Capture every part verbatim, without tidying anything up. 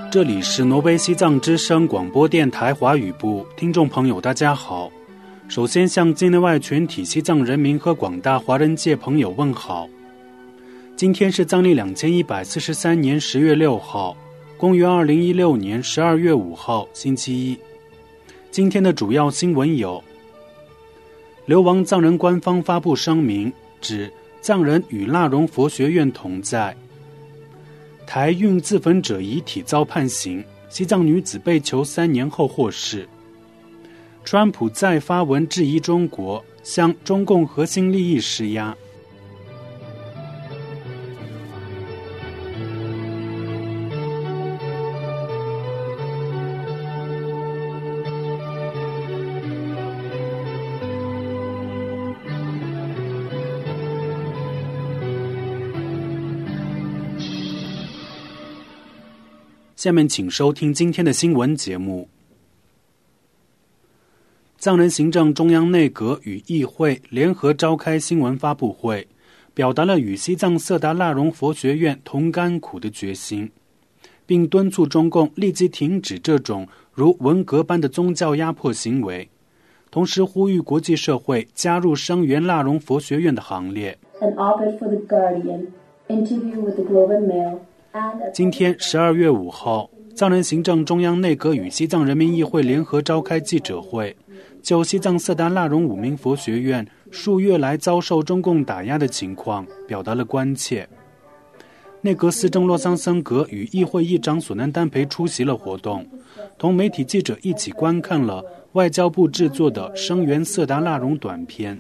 这里是挪威西藏之声广播电台华语部，听众朋友大家好。首先向境内外全体西藏人民和广大华人界朋友问好。今天是藏历两千一百四十三年十月六号，公元二零一六年十二月五号，星期一。今天的主要新闻有：流亡藏人官方发布声明，指藏人与腊荣佛学院同在；台运自焚者遗体遭判刑，西藏女子被囚三年后获释；川普再发文质疑中国，向中共核心利益施压。下面请收听今天的新闻节目。藏人行政中央内阁与议会联合召开新闻发布会，表达了与西藏色达腊荣佛学院同甘苦的决心，并敦促中共立即停止这种如文革般的宗教压迫行为，同时呼吁国际社会加入声援腊荣佛学院的行列。 An op-ed for the Guardian, interview with the Globe and Mail. 今天十二月五号，藏人行政中央内阁与西藏人民议会联合召开记者会，就西藏色达腊荣五明佛学院数月来遭受中共打压的情况表达了关切。内阁司政洛桑森格与议会议长索南丹培出席了活动，同媒体记者一起观看了外交部制作的声援色达腊荣短片。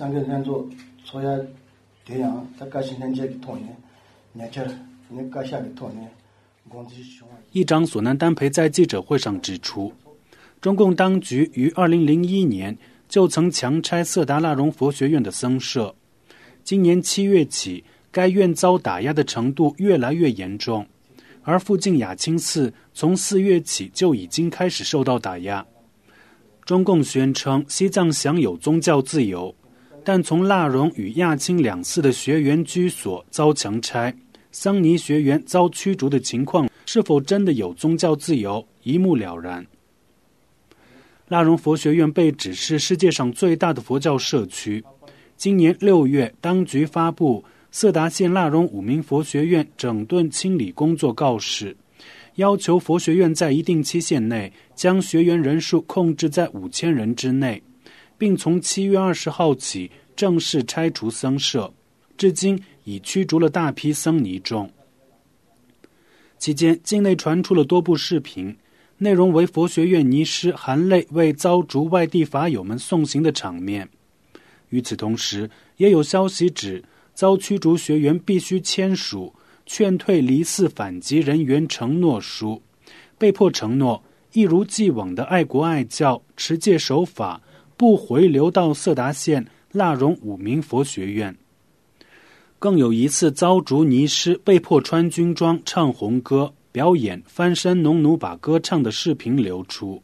议长索南丹培在记者会上指出，中共当局于二零零一年就曾强拆色达腊荣佛学院的僧舍，今年七月起，该院遭打压的程度越来越严重，而附近雅清寺从四月起就已经开始受到打压。中共宣称西藏享有宗教自由，但从腊荣与亚清两寺的学员居所遭强拆，僧尼学员遭驱逐的情况是否真的有宗教自由，一目了然。腊荣佛学院被指是世界上最大的佛教社区。今年六月，当局发布色达县腊荣五明佛学院整顿清理工作告示，要求佛学院在一定期限内将学员人数控制在五千人之内，并从七月二十号起正式拆除僧舍，至今已驱逐了大批僧尼众。期间，境内传出了多部视频，内容为佛学院尼师含泪为遭逐外地法友们送行的场面。与此同时，也有消息指，遭驱逐学员必须签署劝退离寺反击人员承诺书，被迫承诺一如既往的爱国爱教、持戒守法，不回流到色达县腊荣五明佛学院。更有一次遭逐尼师被迫穿军装唱红歌，表演翻身农奴把歌唱的视频流出。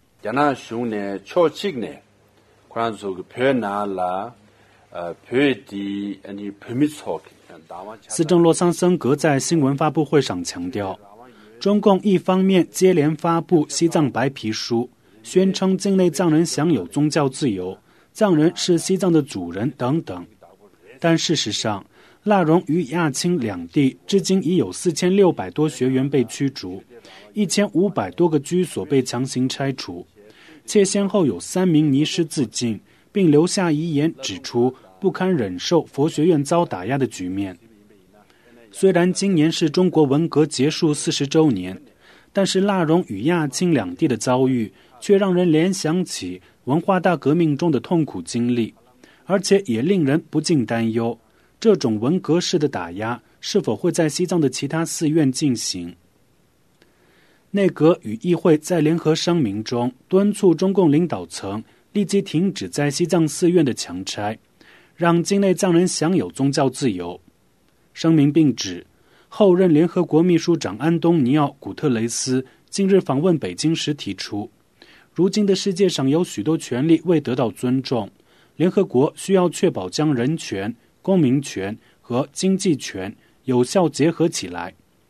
司政洛桑森格在新闻发布会上强调，中共一方面接连发布西藏白皮书，宣称境内藏人享有宗教自由，藏人是西藏的主人等等，但事实上腊荣与亚清两地至今已有四千六百多学员被驱逐，一千五百多个居所被强行拆除，且先后有三名尼师自尽，并留下遗言指出不堪忍受佛学院遭打压的局面。虽然今年是中国文革结束四十周年，但是腊荣与亚清两地的遭遇却让人联想起文化大革命中的痛苦经历，而且也令人不禁担忧，这种文革式的打压是否会在西藏的其他寺院进行。内阁与议会在联合声明中敦促中共领导层立即停止在西藏寺院的强拆，让境内藏人享有宗教自由。声明并指，后任联合国秘书长安东尼奥·古特雷斯近日访问北京时提出，如今的世界上有许多权利未得到尊重，联合国需要确保将人权、公民权和经济权有效结合起来，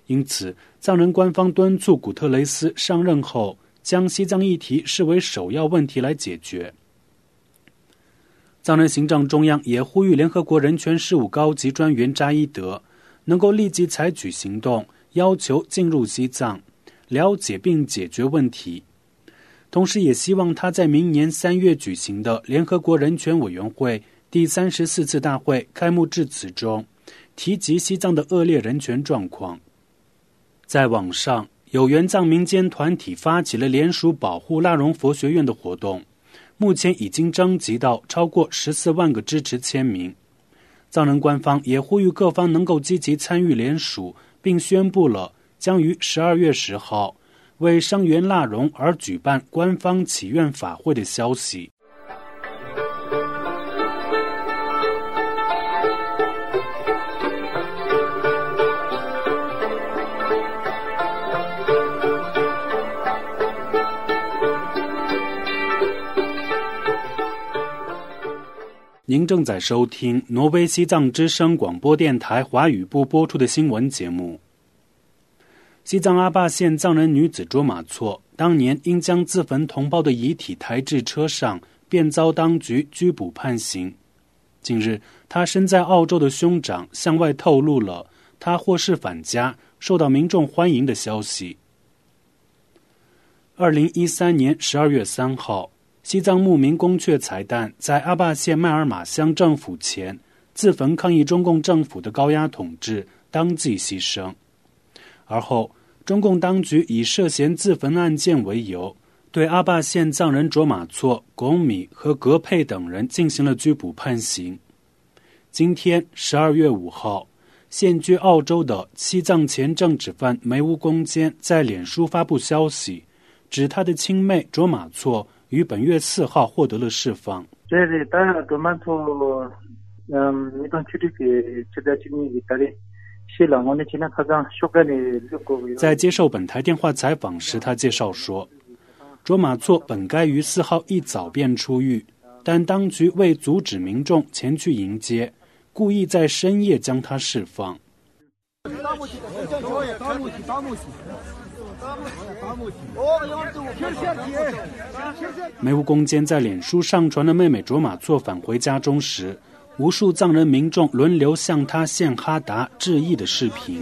因此，藏人官方敦促古特雷斯上任后将西藏议题视为首要问题来解决。藏人行政中央也呼吁联合国人权事务高级专员扎伊德能够立即采取行动，要求进入西藏，了解并解决问题。同时也希望他在明年三月举行的联合国人权委员会第三十四次大会开幕致辞中提及西藏的恶劣人权状况。在网上，有原藏民间团体发起了联署保护腊荣佛学院的活动，目前已经征集到超过十四万个支持签名。藏人官方也呼吁各方能够积极参与联署，并宣布了将于十二月十号为声援腊荣而举办官方祈愿法会的消息。您正在收听挪威西藏之声广播电台华语部播出的新闻节目。西藏阿坝县藏人女子卓玛措当年因将自焚同胞的遗体抬至车上，便遭当局拘捕判刑。近日，她身在澳洲的兄长向外透露了她获释返家，受到民众欢迎的消息。二零一三年十二月三号，西藏牧民宫阙才旦在阿坝县麦尔马乡政府前自焚抗议中共政府的高压统治，当即牺牲。而后，中共当局以涉嫌自焚案件为由，对阿坝县藏人卓玛措、龚米和格佩等人进行了拘捕判刑。今天十二月五号，现居澳洲的西藏前政治犯梅乌公坚在脸书发布消息，指他的亲妹卓玛措于本月四号获得了释放。在接受本台电话采访时，他介绍说，卓玛措本该于四号一早便出狱，但当局为阻止民众前去迎接，故意在深夜将他释放。梅乌公坚在脸书上传了妹妹卓玛措返回家中时，无数藏人民众轮流向他献哈达致意的视频。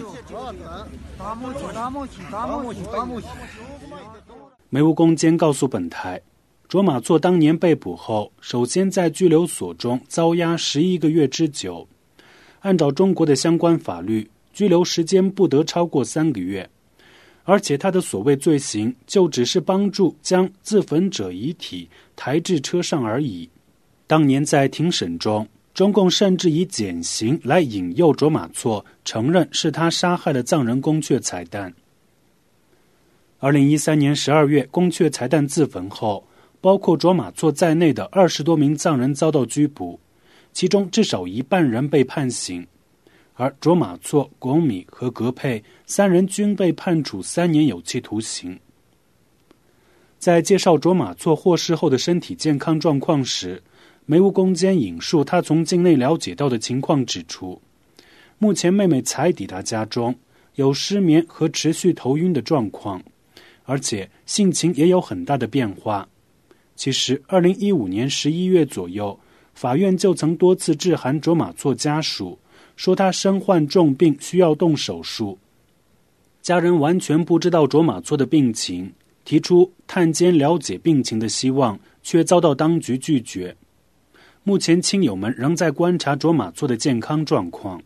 梅乌公坚告诉本台，卓玛措当年被捕后，首先在拘留所中遭押十一个月之久。按照中国的相关法律，拘留时间不得超过三个月。而且他的所谓罪行就只是帮助将自焚者遗体抬至车上而已。当年在庭审中，中共甚至以减刑来引诱卓玛措承认是他杀害了藏人宫阙才旦。二零一三年十二月，宫阙才旦自焚后，包括卓玛措在内的二十多名藏人遭到拘捕，其中至少一半人被判刑。而卓玛措、龚米和格佩三人均被判处三年有期徒刑。在介绍卓玛措获释后的身体健康状况时，梅乌公坚引述他从境内了解到的情况指出，目前妹妹才抵达家中，有失眠和持续头晕的状况，而且性情也有很大的变化。其实二零一五年十一月左右，法院就曾多次致函卓玛措家属，说他身患重病，需要动手术。家人完全不知道卓玛措的病情，提出探监了解病情的希望，却遭到当局拒绝。目前亲友们仍在观察卓玛措的健康状况。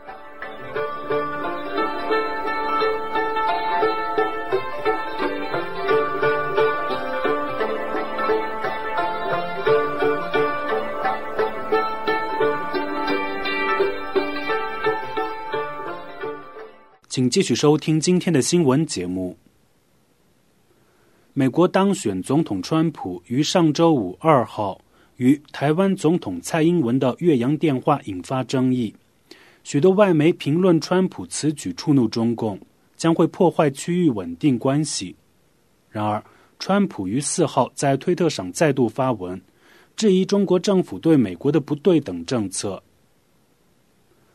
请继续收听今天的新闻节目。美国当选总统川普于上周五二号与台湾总统蔡英文的越洋电话引发争议，许多外媒评论川普此举触怒中共，将会破坏区域稳定关系。然而，川普于四号在推特上再度发文，质疑中国政府对美国的不对等政策。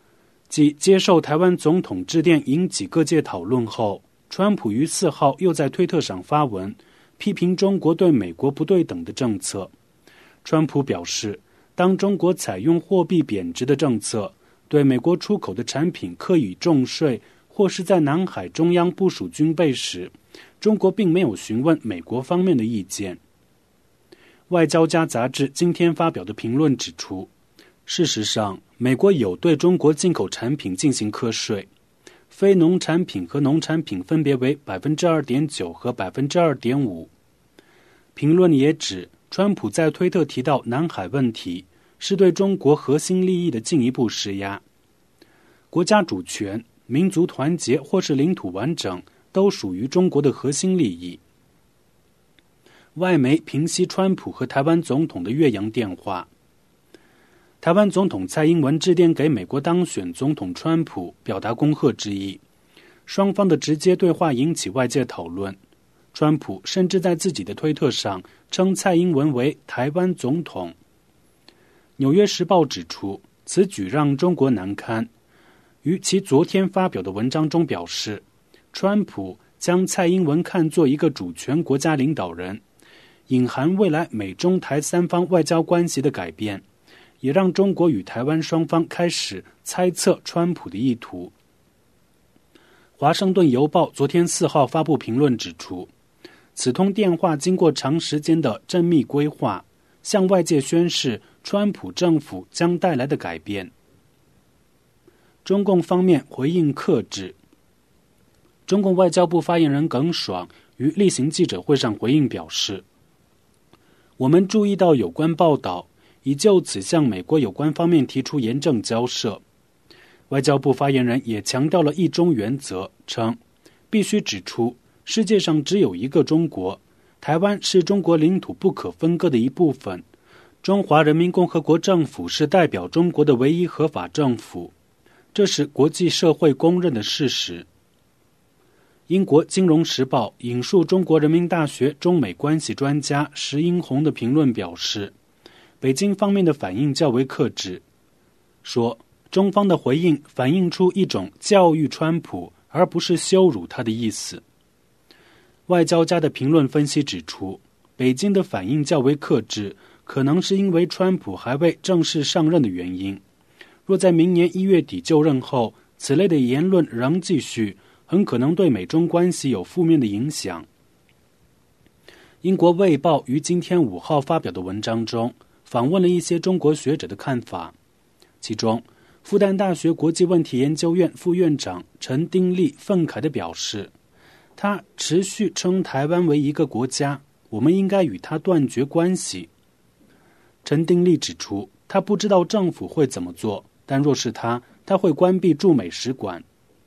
继接受台湾总统致电引起各界讨论后，川普于四号又在推特上发文，批评中国对美国不对等的政策。川普表示，当中国采用货币贬值的政策，对美国出口的产品课以重税，或是在南海中央部署军备时，中国并没有询问美国方面的意见。外交家杂志今天发表的评论指出，事实上，美国有对中国进口产品进行课税，非农产品和农产品分别为 百分之二点九 和 百分之二点五。评论也指，川普在推特提到南海问题，是对中国核心利益的进一步施压。国家主权、民族团结或是领土完整，都属于中国的核心利益。外媒平息川普和台湾总统的越洋电话。台湾总统蔡英文致电给美国当选总统川普，表达恭贺之意。双方的直接对话引起外界讨论。川普甚至在自己的推特上称蔡英文为台湾总统。纽约时报指出，此举让中国难堪。于其昨天发表的文章中表示，川普将蔡英文看作一个主权国家领导人，隐含未来美中台三方外交关系的改变，也让中国与台湾双方开始猜测川普的意图。华盛顿邮报昨天四号发布评论指出，此通电话经过长时间的缜密规划，向外界宣示川普政府将带来的改变。中共方面回应克制。中共外交部发言人耿爽于例行记者会上回应表示，我们注意到有关报道，已就此向美国有关方面提出严正交涉。外交部发言人也强调了一中原则，称必须指出世界上只有一个中国，台湾是中国领土不可分割的一部分，中华人民共和国政府是代表中国的唯一合法政府，这是国际社会公认的事实。英国《金融时报》引述中国人民大学中美关系专家石英红的评论表示，北京方面的反应较为克制，说中方的回应反映出一种教育川普而不是羞辱他的意思。外交家的评论分析指出，北京的反应较为克制，可能是因为川普还未正式上任的原因。若在明年一月底就任后，此类的言论仍继续，很可能对美中关系有负面的影响。英国《卫报》于今天五号发表的文章中，访问了一些中国学者的看法，其中复旦大学国际问题研究院副院长陈丁立愤慨地表示，他持续称台湾为一个国家，我们应该与他断绝关系。陈丁立指出，他不知道政府会怎么做，但若是他，他会关闭驻美使馆。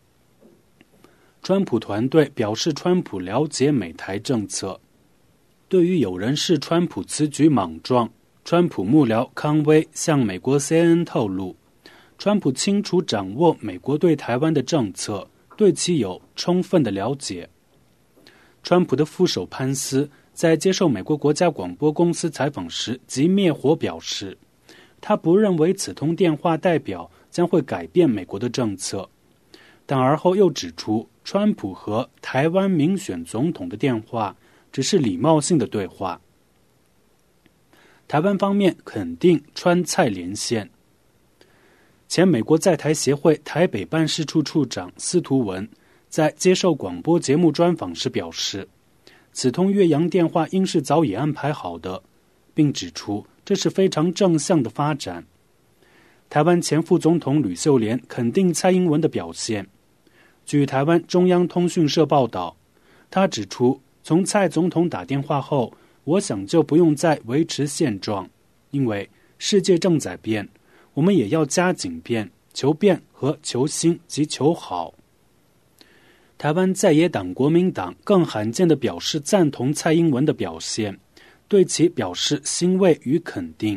川普团队表示，川普了解美台政策。对于有人视川普此举莽撞，川普幕僚康威向美国 C N N 透露，川普清楚掌握美国对台湾的政策，对其有充分的了解。川普的副手潘斯在接受美国国家广播公司采访时即灭火表示，他不认为此通电话代表将会改变美国的政策，但而后又指出，川普和台湾民选总统的电话只是礼貌性的对话。台湾方面肯定川蔡连线。前美国在台协会台北办事处处长司徒文在接受广播节目专访时表示，此通越洋电话应是早已安排好的，并指出这是非常正向的发展。台湾前副总统吕秀莲肯定蔡英文的表现。据台湾中央通讯社报道，他指出，从蔡总统打电话后，我想就不用再维持现状，因为世界正在变，我们也要加紧变，求变和求新及求好。台湾在野党国民党更罕见地表示赞同蔡英文的表现，对其表示欣慰与肯定。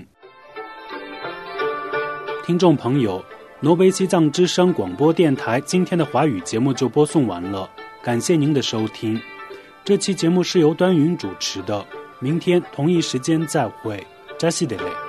听众朋友，挪威西藏之声广播电台今天的华语节目就播送完了，感谢您的收听。这期节目是由端云主持的，明天同一时间再会，扎西德勒。